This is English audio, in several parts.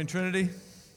Trinity.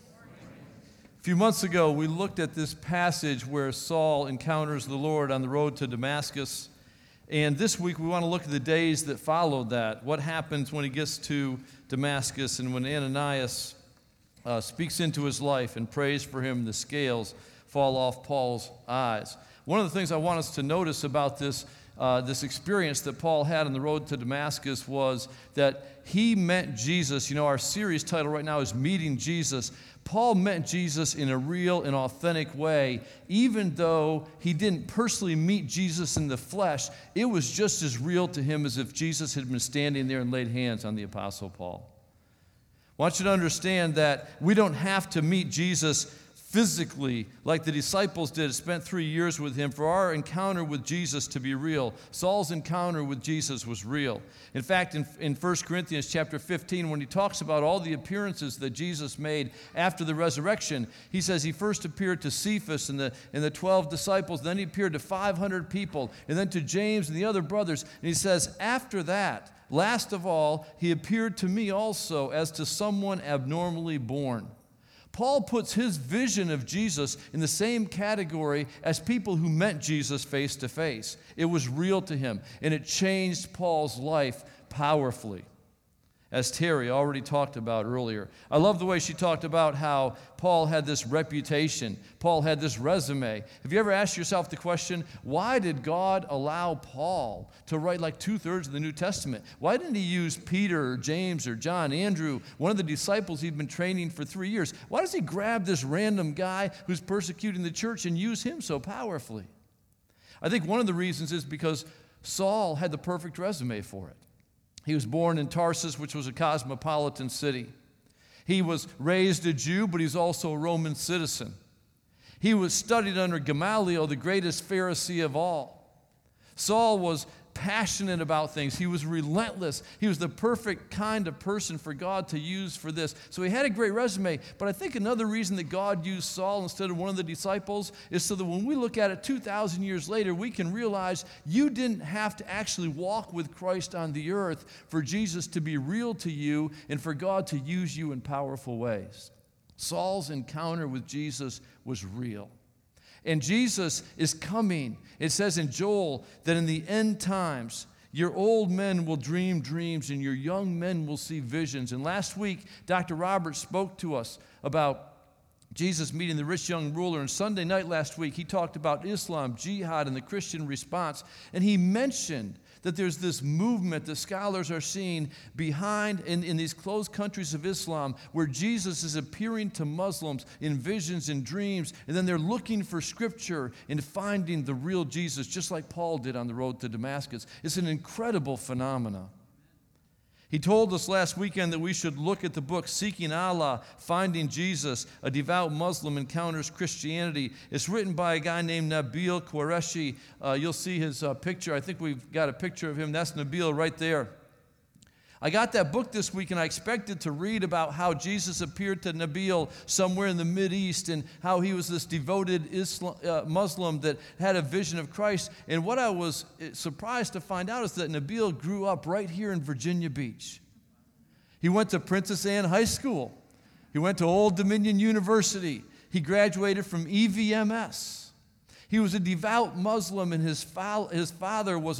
A few months ago, we looked at this passage where Saul encounters the Lord on the road to Damascus. And this week, we want to look at the days that followed that. What happens when he gets to Damascus and when Ananias speaks into his life and prays for him, the scales fall off Paul's eyes. One of the things I want us to notice about this experience that Paul had on the road to Damascus was that he met Jesus. You know, our series title right now is Meeting Jesus. Paul met Jesus in a real and authentic way. Even though he didn't personally meet Jesus in the flesh, it was just as real to him as if Jesus had been standing there and laid hands on the Apostle Paul. I want you to understand that we don't have to meet Jesus physically, like the disciples did, spent 3 years with him, for our encounter with Jesus to be real. Saul's encounter with Jesus was real. In fact, in 1 Corinthians chapter 15, when he talks about all the appearances that Jesus made after the resurrection, he says he first appeared to Cephas and the 12 disciples, then he appeared to 500 people, and then to James and the other brothers. And he says, after that, last of all, he appeared to me also as to someone abnormally born. Paul puts his vision of Jesus in the same category as people who met Jesus face to face. It was real to him, and it changed Paul's life powerfully, as Terry already talked about earlier. I love the way she talked about how Paul had this reputation. Paul had this resume. Have you ever asked yourself the question, why did God allow Paul to write like 2/3 of the New Testament? Why didn't he use Peter or James or John, Andrew, one of the disciples he'd been training for 3 years? Why does he grab this random guy who's persecuting the church and use him so powerfully? I think one of the reasons is because Saul had the perfect resume for it. He was born in Tarsus, which was a cosmopolitan city. He was raised a Jew, but he's also a Roman citizen. He was studied under Gamaliel, the greatest Pharisee of all. Saul was passionate about things. He was relentless. He was the perfect kind of person for God to use for this. So he had a great resume. But I think another reason that God used Saul instead of one of the disciples is so that when we look at it 2,000 years later, we can realize you didn't have to actually walk with Christ on the earth for Jesus to be real to you and for God to use you in powerful ways. Saul's encounter with Jesus was real. And Jesus is coming. It says in Joel that in the end times, your old men will dream dreams and your young men will see visions. And last week, Dr. Roberts spoke to us about Jesus meeting the rich young ruler. And Sunday night last week, he talked about Islam, jihad, and the Christian response. And he mentioned that there's this movement that scholars are seeing behind in these closed countries of Islam where Jesus is appearing to Muslims in visions and dreams, and then they're looking for scripture and finding the real Jesus, just like Paul did on the road to Damascus. It's an incredible phenomenon. He told us last weekend that we should look at the book Seeking Allah, Finding Jesus, A Devout Muslim Encounters Christianity. It's written by a guy named Nabil Qureshi. You'll see his picture. I think we've got a picture of him. That's Nabil right there. I got that book this week, and I expected to read about how Jesus appeared to Nabil somewhere in the Mideast and how he was this devoted Muslim that had a vision of Christ. And what I was surprised to find out is that Nabil grew up right here in Virginia Beach. He went to Princess Anne High School. He went to Old Dominion University. He graduated from EVMS. He was a devout Muslim, and his father was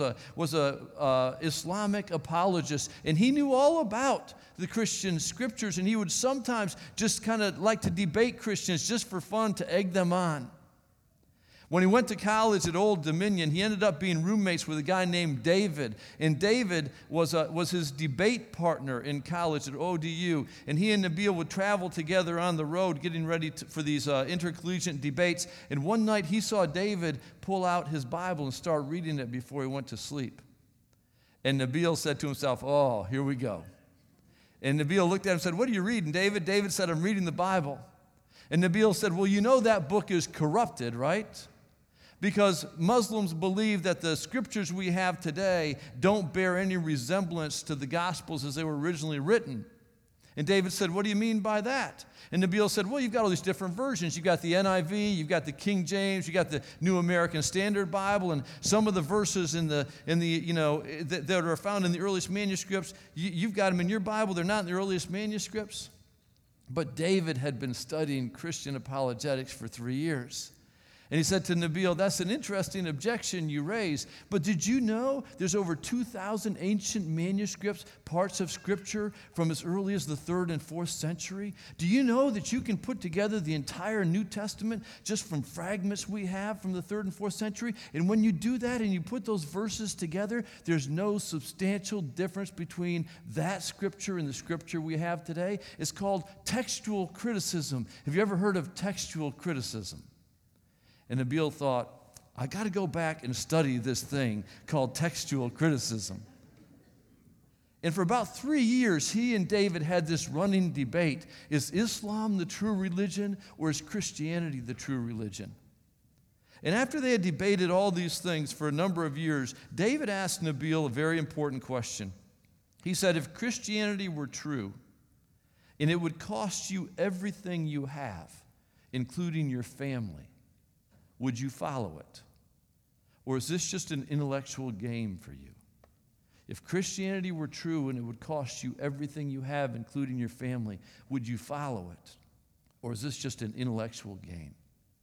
a Islamic apologist, and he knew all about the Christian scriptures, and he would sometimes just kind of like to debate Christians just for fun to egg them on. When he went to college at Old Dominion, he ended up being roommates with a guy named David. And David was his debate partner in college at ODU. And he and Nabil would travel together on the road getting ready for these intercollegiate debates. And one night he saw David pull out his Bible and start reading it before he went to sleep. And Nabil said to himself, oh, here we go. And Nabil looked at him and said, what are you reading, David? David said, I'm reading the Bible. And Nabil said, well, you know that book is corrupted, right? Because Muslims believe that the scriptures we have today don't bear any resemblance to the Gospels as they were originally written. And David said, what do you mean by that? And Nabil said, well, you've got all these different versions. You've got the NIV, you've got the King James, you've got the New American Standard Bible, and some of the verses that are found in the earliest manuscripts, you've got them in your Bible. They're not in the earliest manuscripts. But David had been studying Christian apologetics for 3 years. And he said to Nabil, that's an interesting objection you raise, but did you know there's over 2,000 ancient manuscripts, parts of Scripture from as early as the 3rd and 4th century? Do you know that you can put together the entire New Testament just from fragments we have from the 3rd and 4th century? And when you do that and you put those verses together, there's no substantial difference between that Scripture and the Scripture we have today. It's called textual criticism. Have you ever heard of textual criticism? And Nabil thought, I got to go back and study this thing called textual criticism. And for about 3 years, he and David had this running debate. Is Islam the true religion, or is Christianity the true religion? And after they had debated all these things for a number of years, David asked Nabil a very important question. He said, if Christianity were true, and it would cost you everything you have, including your family, would you follow it? Or is this just an intellectual game for you? If Christianity were true and it would cost you everything you have, including your family, would you follow it? Or is this just an intellectual game?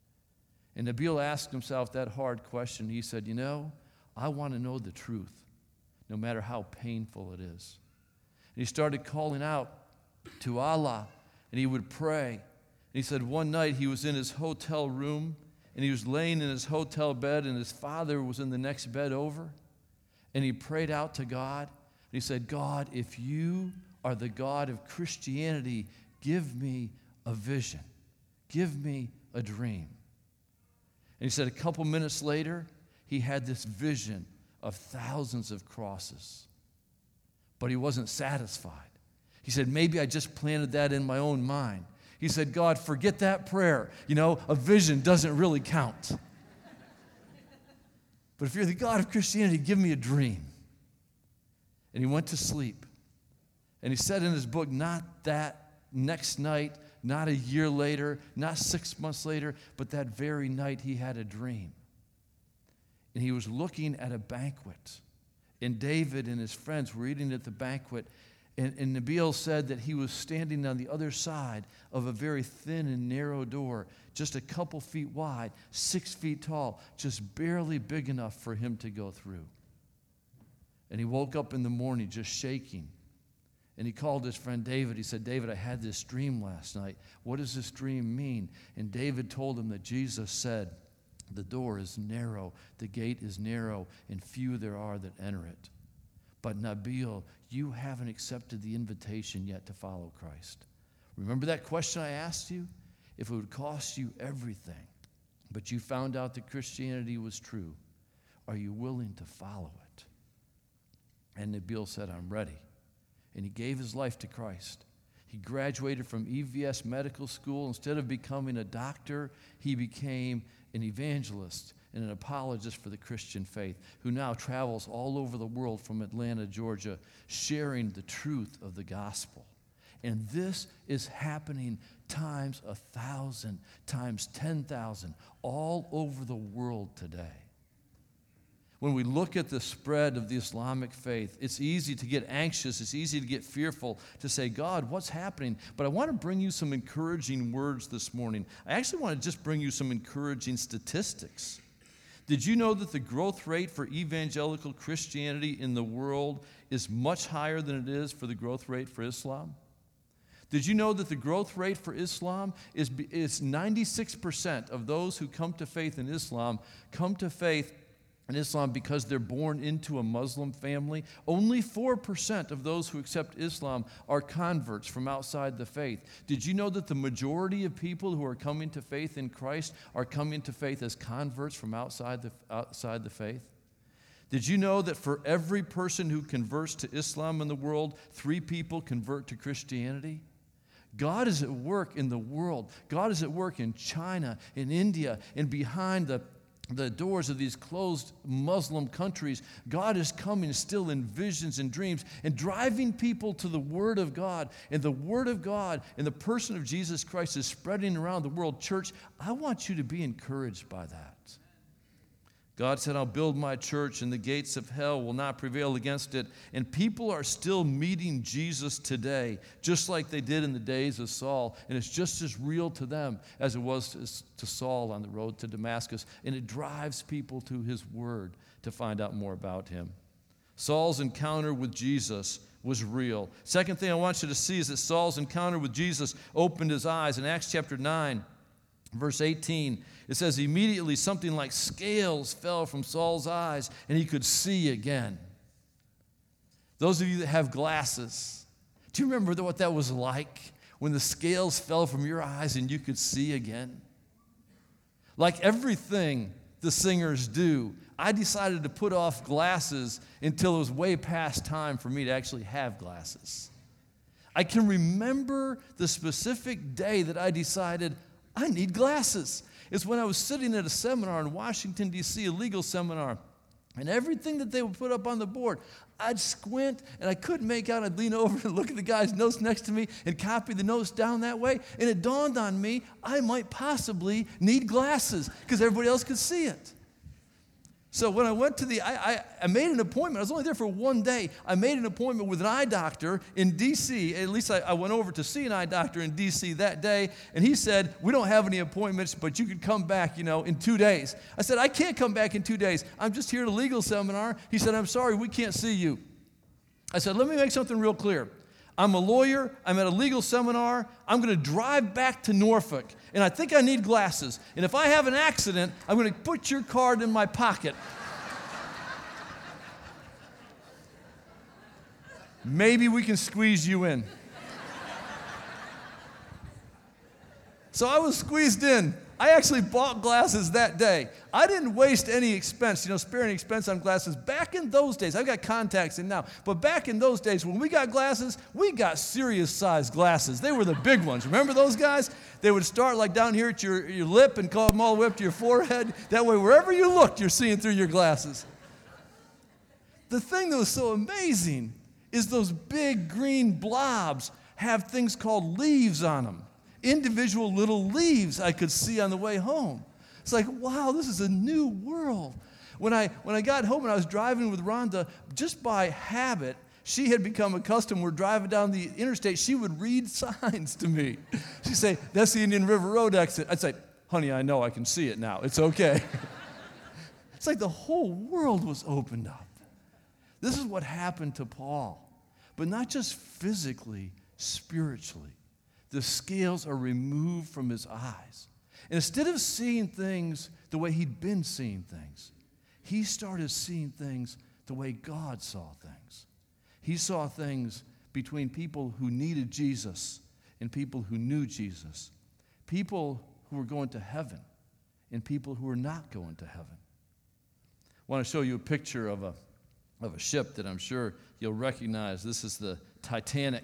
And Nabil asked himself that hard question. He said, I want to know the truth, no matter how painful it is. And he started calling out to Allah, and he would pray. And he said one night he was in his hotel room, and he was laying in his hotel bed, and his father was in the next bed over. And he prayed out to God. And he said, God, if you are the God of Christianity, give me a vision. Give me a dream. And he said a couple minutes later, he had this vision of thousands of crosses. But he wasn't satisfied. He said, maybe I just planted that in my own mind. He said, God, forget that prayer. A vision doesn't really count. But if you're the God of Christianity, give me a dream. And he went to sleep. And he said in his book, not that next night, not a year later, not 6 months later, but that very night he had a dream. And he was looking at a banquet. And David and his friends were eating at the banquet. And Nabil said that he was standing on the other side of a very thin and narrow door, just a couple feet wide, 6 feet tall, just barely big enough for him to go through. And he woke up in the morning just shaking. And he called his friend David. He said, David, I had this dream last night. What does this dream mean? And David told him that Jesus said, the door is narrow, the gate is narrow, and few there are that enter it. But Nabil, you haven't accepted the invitation yet to follow Christ. Remember that question I asked you? If it would cost you everything, but you found out that Christianity was true, are you willing to follow it? And Nabil said, I'm ready. And he gave his life to Christ. He graduated from EVS Medical School. Instead of becoming a doctor, he became an evangelist and an apologist for the Christian faith, who now travels all over the world from Atlanta, Georgia, sharing the truth of the gospel. And this is happening times 1,000, times 10,000, all over the world today. When we look at the spread of the Islamic faith, it's easy to get anxious, it's easy to get fearful, to say, God, what's happening? But I want to bring you some encouraging words this morning. I actually want to just bring you some encouraging statistics. Did you know that the growth rate for evangelical Christianity in the world is much higher than it is for the growth rate for Islam? Did you know that the growth rate for Islam is 96% of those who come to faith in Islam come to faith in Islam because they're born into a Muslim family? Only 4% of those who accept Islam are converts from outside the faith. Did you know that the majority of people who are coming to faith in Christ are coming to faith as converts from outside the faith? Did you know that for every person who converts to Islam in the world, 3 people convert to Christianity? God is at work in the world. God is at work in China, in India, and behind the doors of these closed Muslim countries. God is coming still in visions and dreams and driving people to the Word of God. And the Word of God and the person of Jesus Christ is spreading around the world. Church, I want you to be encouraged by that. God said, I'll build my church and the gates of hell will not prevail against it. And people are still meeting Jesus today, just like they did in the days of Saul. And it's just as real to them as it was to Saul on the road to Damascus. And it drives people to his word to find out more about him. Saul's encounter with Jesus was real. Second thing I want you to see is that Saul's encounter with Jesus opened his eyes. In Acts chapter 9, verse 18, it says, immediately something like scales fell from Saul's eyes, and he could see again. Those of you that have glasses, do you remember what that was like when the scales fell from your eyes and you could see again? Like everything the singers do, I decided to put off glasses until it was way past time for me to actually have glasses. I can remember the specific day that I decided I need glasses. It's when I was sitting at a seminar in Washington, D.C., a legal seminar, and everything that they would put up on the board, I'd squint, and I couldn't make out. I'd lean over and look at the guy's notes next to me and copy the notes down that way, and it dawned on me I might possibly need glasses because everybody else could see it. So when I went to I made an appointment. I was only there for one day. I made an appointment with an eye doctor in D.C. At least I went over to see an eye doctor in D.C. that day, and he said, we don't have any appointments, but you could come back, in 2 days. I said, I can't come back in 2 days. I'm just here at a legal seminar. He said, I'm sorry, we can't see you. I said, let me make something real clear. I'm a lawyer. I'm at a legal seminar. I'm going to drive back to Norfolk, and I think I need glasses. And if I have an accident, I'm going to put your card in my pocket. Maybe we can squeeze you in. So I was squeezed in. I actually bought glasses that day. I didn't waste any expense, spare any expense on glasses. Back in those days, I've got contacts in now, but back in those days when we got glasses, we got serious sized glasses. They were the big ones. Remember those guys? They would start like down here at your lip and come all the way up to your forehead. That way, wherever you looked, you're seeing through your glasses. The thing that was so amazing is those big green blobs have things called leaves on them. Individual little leaves I could see on the way home. It's like, wow, this is a new world. When I got home and I was driving with Rhonda, just by habit, she had become accustomed. We're driving down the interstate. She would read signs to me. She'd say, that's the Indian River Road exit. I'd say, honey, I know, I can see it now. It's okay. It's like the whole world was opened up. This is what happened to Paul, but not just physically, spiritually. The scales are removed from his eyes. And instead of seeing things the way he'd been seeing things, he started seeing things the way God saw things. He saw things between people who needed Jesus and people who knew Jesus, people who were going to heaven and people who were not going to heaven. I want to show you a picture of a ship that I'm sure you'll recognize. This is the Titanic.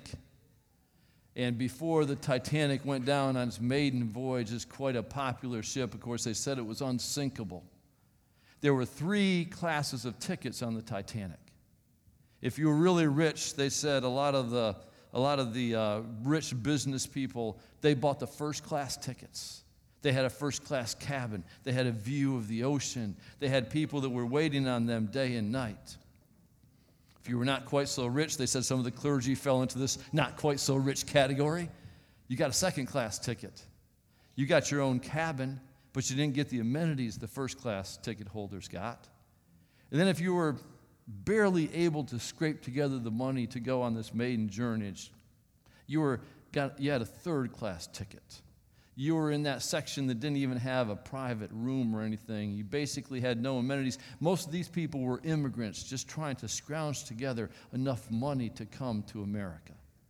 And before the Titanic went down on its maiden voyage, it's quite a popular ship. Of course, they said it was unsinkable. There were 3 classes of tickets on the Titanic. If you were really rich, they said a lot of the rich business people, they bought the first-class tickets. They had a first-class cabin. They had a view of the ocean. They had people that were waiting on them day and night. If you were not quite so rich, they said some of the clergy fell into this not quite so rich category. You got a second-class ticket. You got your own cabin, but you didn't get the amenities the first-class ticket holders got. And then if you were barely able to scrape together the money to go on this maiden journey, you had a third-class ticket. You were in that section that didn't even have a private room or anything. You basically had no amenities. Most of these people were immigrants just trying to scrounge together enough money to come to America.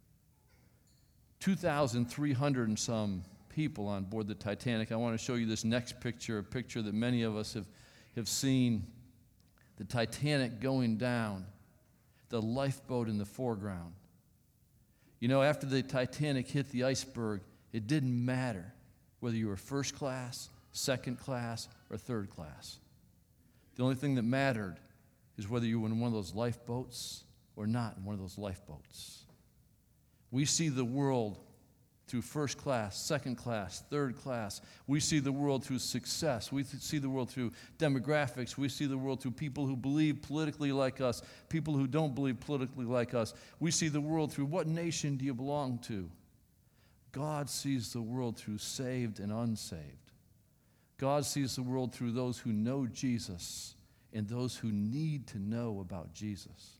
2,300 and some people on board the Titanic. I want to show you this next picture, a picture that many of us have seen. The Titanic going down, the lifeboat in the foreground. After the Titanic hit the iceberg, it didn't matter whether you were first class, second class, or third class. The only thing that mattered is whether you were in one of those lifeboats or not in one of those lifeboats. We see the world through first class, second class, third class. We see the world through success. We see the world through demographics. We see the world through people who believe politically like us, people who don't believe politically like us. We see the world through what nation do you belong to? God sees the world through saved and unsaved. God sees the world through those who know Jesus and those who need to know about Jesus.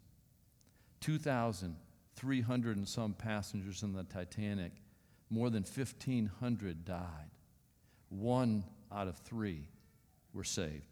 2,300 and some passengers in the Titanic. More than 1,500 died. 1 out of 3 were saved.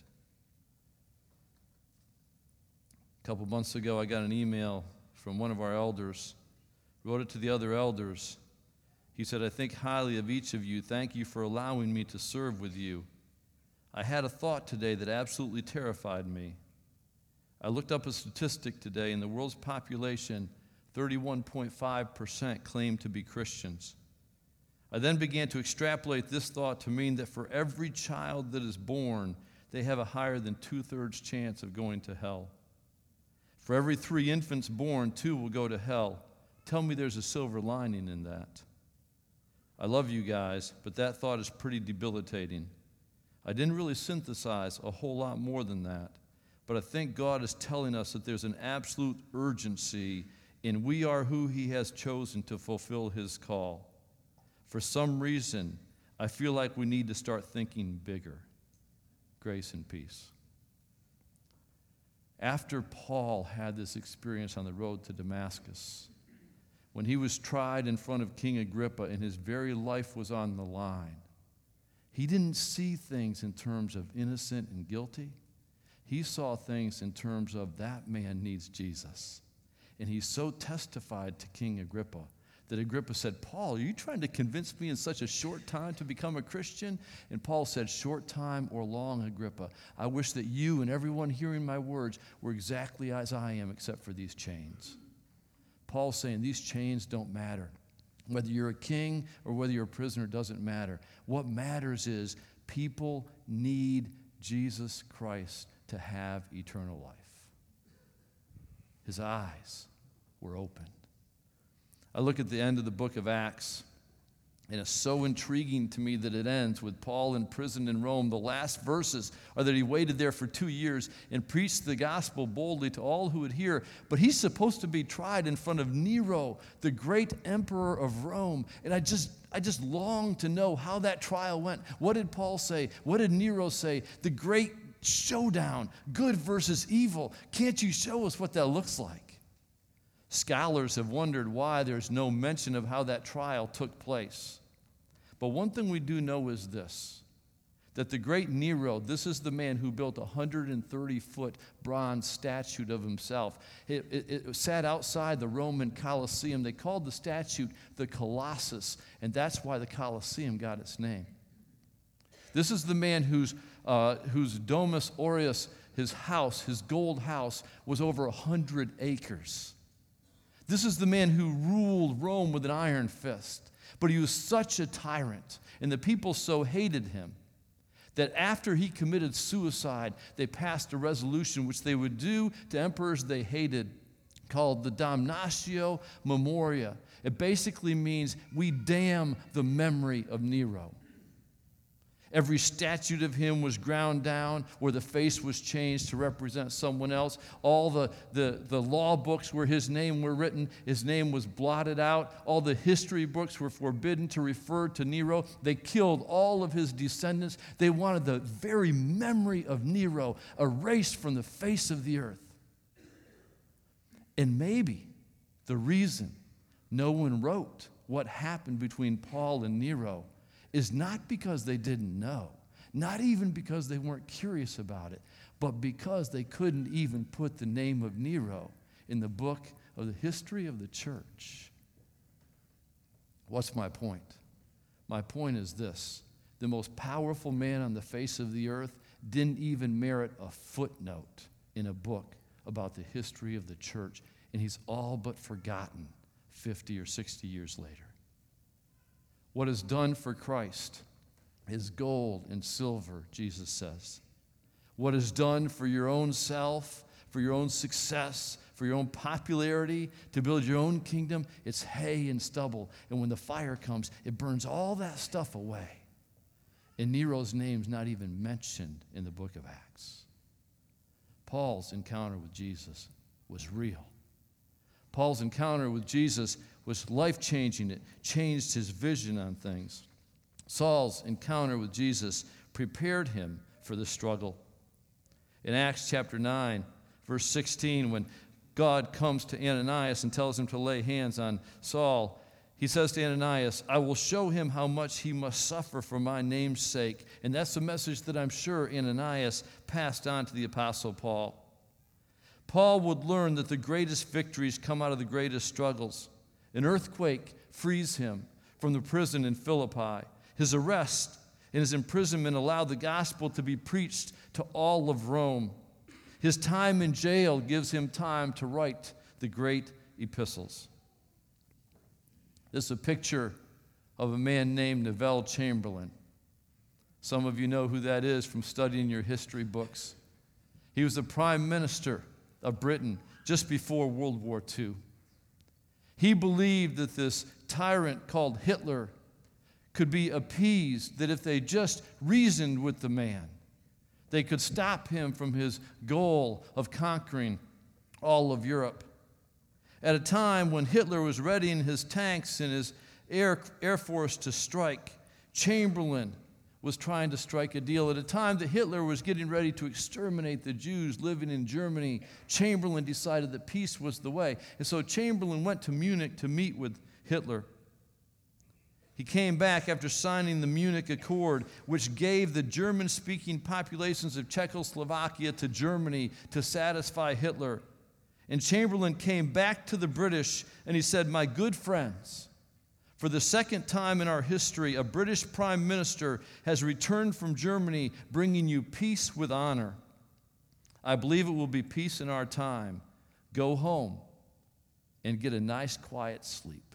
A couple months ago, I got an email from one of our elders. Wrote it to the other elders. He said, "I think highly of each of you. Thank you for allowing me to serve with you. I had a thought today that absolutely terrified me. I looked up a statistic today. In the world's population, 31.5% claim to be Christians. I then began to extrapolate this thought to mean that for every child that is born, they have a higher than 2/3 chance of going to hell. For every 3 infants born, 2 will go to hell. Tell me there's a silver lining in that. I love you guys, but that thought is pretty debilitating. I didn't really synthesize a whole lot more than that, but I think God is telling us that there's an absolute urgency in we are who He has chosen to fulfill His call. For some reason, I feel like we need to start thinking bigger. Grace and peace." After Paul had this experience on the road to Damascus, when he was tried in front of King Agrippa and his very life was on the line, he didn't see things in terms of innocent and guilty. He saw things in terms of that man needs Jesus. And he so testified to King Agrippa that Agrippa said, "Paul, are you trying to convince me in such a short time to become a Christian?" And Paul said, "Short time or long, Agrippa, I wish that you and everyone hearing my words were exactly as I am, except for these chains." Paul's saying these chains don't matter. Whether you're a king or whether you're a prisoner doesn't matter. What matters is people need Jesus Christ to have eternal life. His eyes were opened. I look at the end of the book of Acts, and it's so intriguing to me that it ends with Paul in prison in Rome. The last verses are that he waited there for 2 years and preached the gospel boldly to all who would hear. But he's supposed to be tried in front of Nero, the great emperor of Rome. And I just long to know how that trial went. What did Paul say? What did Nero say? The great showdown, good versus evil. Can't you show us what that looks like? Scholars have wondered why there's no mention of how that trial took place. But one thing we do know is this, that the great Nero, this is the man who built a 130-foot bronze statue of himself. It sat outside the Roman Colosseum. They called the statue the Colossus, and that's why the Colosseum got its name. This is the man whose Domus Aureus, his house, his gold house, was over 100 acres. This is the man who ruled Rome with an iron fist. But he was such a tyrant, and the people so hated him, that after he committed suicide, they passed a resolution which they would do to emperors they hated, called the Damnatio Memoria. It basically means we damn the memory of Nero. Every statue of him was ground down, or the face was changed to represent someone else. All the law books where his name were written, his name was blotted out. All the history books were forbidden to refer to Nero. They killed all of his descendants. They wanted the very memory of Nero erased from the face of the earth. And maybe the reason no one wrote what happened between Paul and Nero is not because they didn't know, not even because they weren't curious about it, but because they couldn't even put the name of Nero in the book of the history of the church. What's my point? My point is this: the most powerful man on the face of the earth didn't even merit a footnote in a book about the history of the church, and he's all but forgotten 50 or 60 years later. What is done for Christ is gold and silver, Jesus says. What is done for your own self, for your own success, for your own popularity, to build your own kingdom, it's hay and stubble. And when the fire comes, it burns all that stuff away. And Nero's name's not even mentioned in the book of Acts. Paul's encounter with Jesus was real. Paul's encounter with Jesus was life-changing. It changed his vision on things. Saul's encounter with Jesus prepared him for the struggle. In Acts chapter 9, verse 16, when God comes to Ananias and tells him to lay hands on Saul, he says to Ananias, I will show him how much he must suffer for my name's sake. And that's a message that I'm sure Ananias passed on to the Apostle Paul. Paul would learn that the greatest victories come out of the greatest struggles. An earthquake frees him from the prison in Philippi. His arrest and his imprisonment allowed the gospel to be preached to all of Rome. His time in jail gives him time to write the great epistles. This is a picture of a man named Neville Chamberlain. Some of you know who that is from studying your history books. He was the prime minister of Britain just before World War II. He believed that this tyrant called Hitler could be appeased, that if they just reasoned with the man, they could stop him from his goal of conquering all of Europe. At a time when Hitler was readying his tanks and his air force to strike, Chamberlain was trying to strike a deal. At a time that Hitler was getting ready to exterminate the Jews living in Germany, Chamberlain decided that peace was the way. And so Chamberlain went to Munich to meet with Hitler. He came back after signing the Munich Accord, which gave the German-speaking populations of Czechoslovakia to Germany to satisfy Hitler. And Chamberlain came back to the British and he said, my good friends, for the second time in our history, a British prime minister has returned from Germany bringing you peace with honor. I believe it will be peace in our time. Go home and get a nice quiet sleep.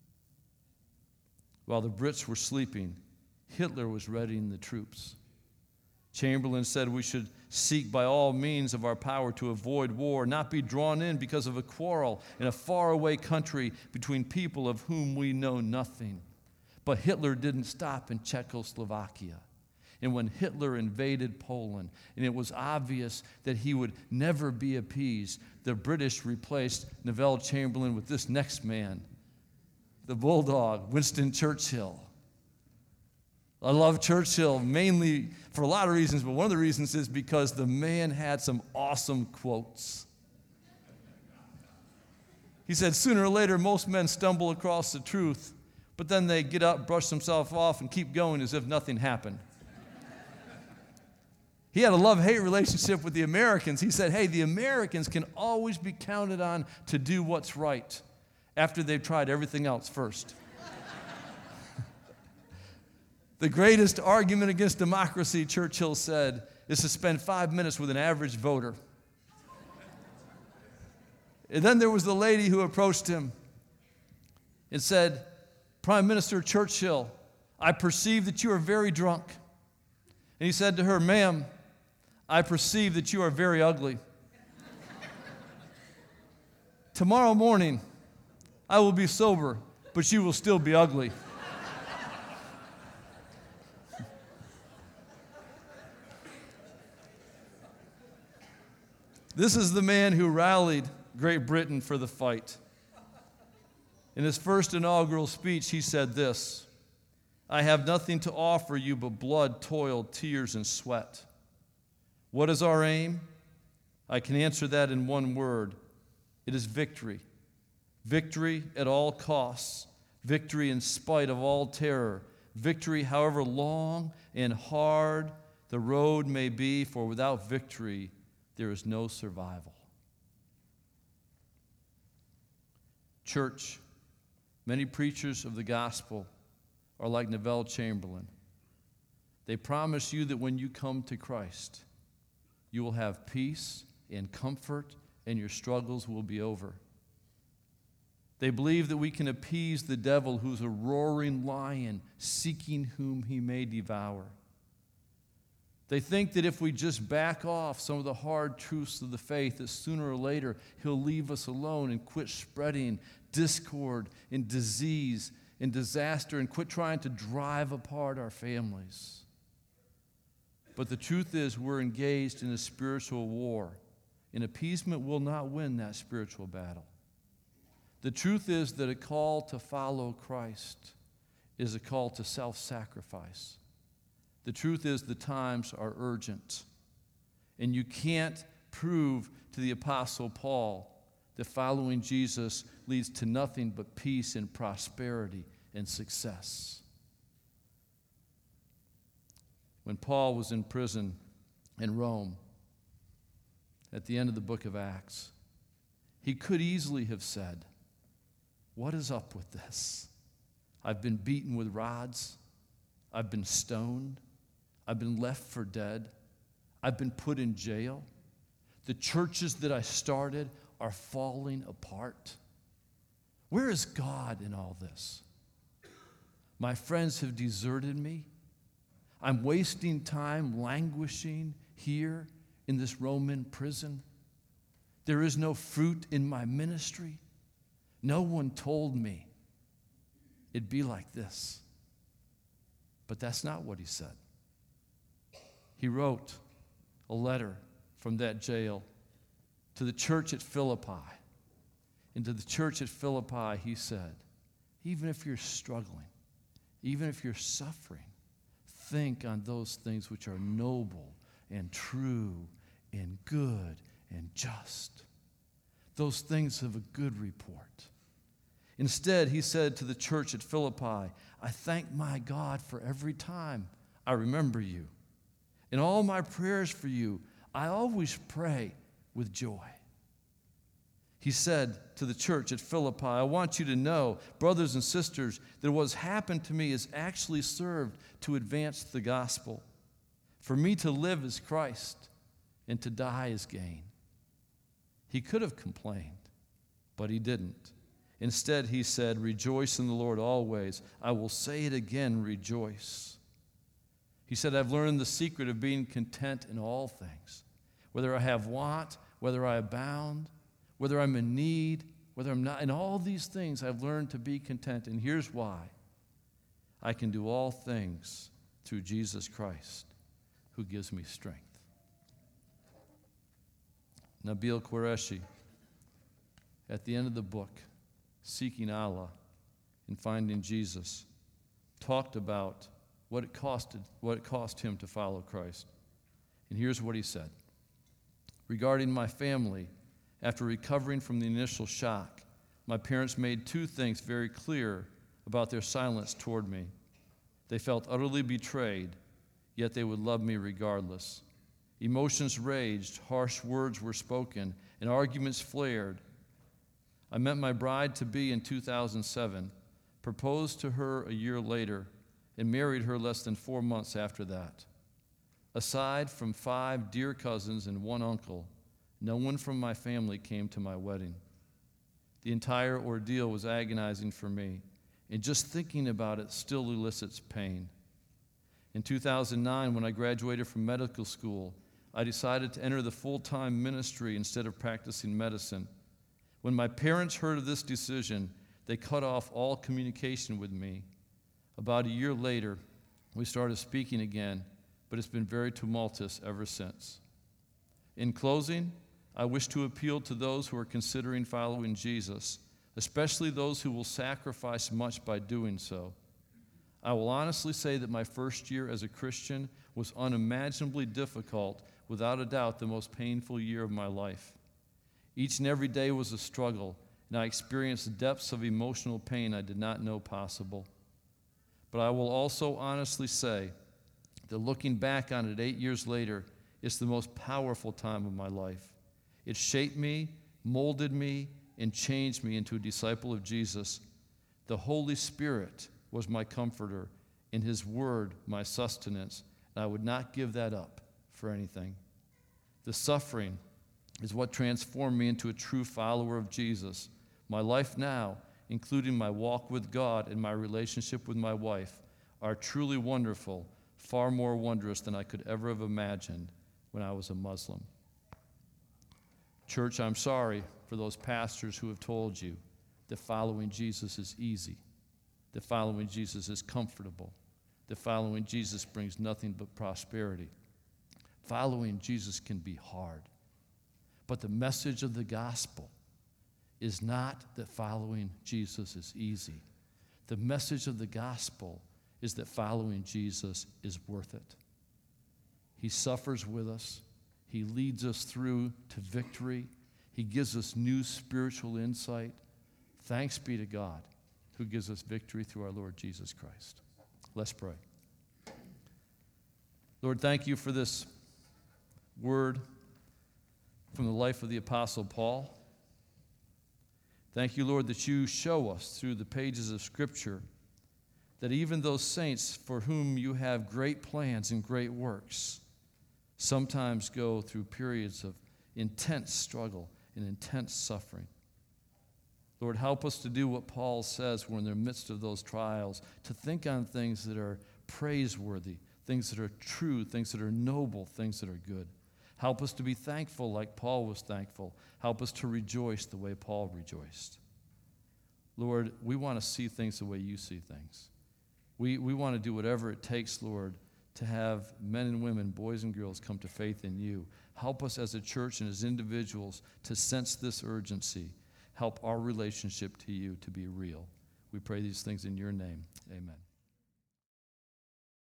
While the Brits were sleeping, Hitler was readying the troops. Chamberlain said we should seek by all means of our power to avoid war, not be drawn in because of a quarrel in a faraway country between people of whom we know nothing. But Hitler didn't stop in Czechoslovakia. And when Hitler invaded Poland, and it was obvious that he would never be appeased, the British replaced Neville Chamberlain with this next man, the bulldog, Winston Churchill. I love Churchill mainly for a lot of reasons, but one of the reasons is because the man had some awesome quotes. He said, sooner or later, most men stumble across the truth, but then they get up, brush themselves off, and keep going as if nothing happened. He had a love-hate relationship with the Americans. He said, hey, the Americans can always be counted on to do what's right after they've tried everything else first. The greatest argument against democracy, Churchill said, is to spend 5 minutes with an average voter. And then there was the lady who approached him and said, Prime Minister Churchill, I perceive that you are very drunk. And he said to her, ma'am, I perceive that you are very ugly. Tomorrow morning, I will be sober, but you will still be ugly. This is the man who rallied Great Britain for the fight. In his first inaugural speech, he said this, I have nothing to offer you but blood, toil, tears, and sweat. What is our aim? I can answer that in one word. It is victory. Victory at all costs. Victory in spite of all terror. Victory however long and hard the road may be, for without victory, there is no survival. Church, many preachers of the gospel are like Neville Chamberlain. They promise you that when you come to Christ, you will have peace and comfort and your struggles will be over. They believe that we can appease the devil who's a roaring lion seeking whom he may devour. They think that if we just back off some of the hard truths of the faith, that sooner or later he'll leave us alone and quit spreading discord and disease and disaster and quit trying to drive apart our families. But the truth is, we're engaged in a spiritual war, and appeasement will not win that spiritual battle. The truth is that a call to follow Christ is a call to self-sacrifice. The truth is the times are urgent, and you can't prove to the Apostle Paul that following Jesus leads to nothing but peace and prosperity and success. When Paul was in prison in Rome, at the end of the book of Acts, he could easily have said, "What is up with this? I've been beaten with rods. I've been stoned. I've been left for dead. I've been put in jail. The churches that I started are falling apart. Where is God in all this? My friends have deserted me. I'm wasting time languishing here in this Roman prison. There is no fruit in my ministry. No one told me it'd be like this." But that's not what he said. He wrote a letter from that jail to the church at Philippi. And to the church at Philippi, he said, even if you're struggling, even if you're suffering, think on those things which are noble and true and good and just. Those things have a good report. Instead, he said to the church at Philippi, "I thank my God for every time I remember you. In all my prayers for you, I always pray with joy." He said to the church at Philippi, "I want you to know, brothers and sisters, that what has happened to me has actually served to advance the gospel. For me to live is Christ, and to die is gain." He could have complained, but he didn't. Instead, he said, "Rejoice in the Lord always. I will say it again, rejoice." He said, "I've learned the secret of being content in all things, whether I have want, whether I abound, whether I'm in need, whether I'm not. In all these things, I've learned to be content. And here's why. I can do all things through Jesus Christ, who gives me strength." Nabil Qureshi, at the end of the book, Seeking Allah and Finding Jesus, talked about what it cost him to follow Christ. And here's what he said. "Regarding my family, after recovering from the initial shock, my parents made two things very clear about their silence toward me. They felt utterly betrayed, yet they would love me regardless. Emotions raged, harsh words were spoken, and arguments flared. I met my bride-to-be in 2007, proposed to her a year later, and married her less than 4 months after that. Aside from 5 dear cousins and 1 uncle, no one from my family came to my wedding. The entire ordeal was agonizing for me, and just thinking about it still elicits pain. In 2009, when I graduated from medical school, I decided to enter the full-time ministry instead of practicing medicine. When my parents heard of this decision, they cut off all communication with me. About a year later, we started speaking again, but it's been very tumultuous ever since. In closing, I wish to appeal to those who are considering following Jesus, especially those who will sacrifice much by doing so. I will honestly say that my first year as a Christian was unimaginably difficult, without a doubt the most painful year of my life. Each and every day was a struggle, and I experienced depths of emotional pain I did not know possible. But I will also honestly say that looking back on it 8 years later, it's the most powerful time of my life. It shaped me, molded me, and changed me into a disciple of Jesus. The Holy Spirit was my comforter, and His Word my sustenance, and I would not give that up for anything. The suffering is what transformed me into a true follower of Jesus. My life now, including my walk with God and my relationship with my wife, are truly wonderful, far more wondrous than I could ever have imagined when I was a Muslim. Church, I'm sorry for those pastors who have told you that following Jesus is easy, that following Jesus is comfortable, that following Jesus brings nothing but prosperity. Following Jesus can be hard. But the message of the gospel is not that following Jesus is easy. The message of the gospel is that following Jesus is worth it. He suffers with us. He leads us through to victory. He gives us new spiritual insight. Thanks be to God who gives us victory through our Lord Jesus Christ. Let's pray. Lord, thank you for this word from the life of the Apostle Paul. Thank you, Lord, that you show us through the pages of Scripture that even those saints for whom you have great plans and great works sometimes go through periods of intense struggle and intense suffering. Lord, help us to do what Paul says when in the midst of those trials, to think on things that are praiseworthy, things that are true, things that are noble, things that are good. Help us to be thankful like Paul was thankful. Help us to rejoice the way Paul rejoiced. Lord, we want to see things the way you see things. We want to do whatever it takes, Lord, to have men and women, boys and girls come to faith in you. Help us as a church and as individuals to sense this urgency. Help our relationship to you to be real. We pray these things in your name. Amen.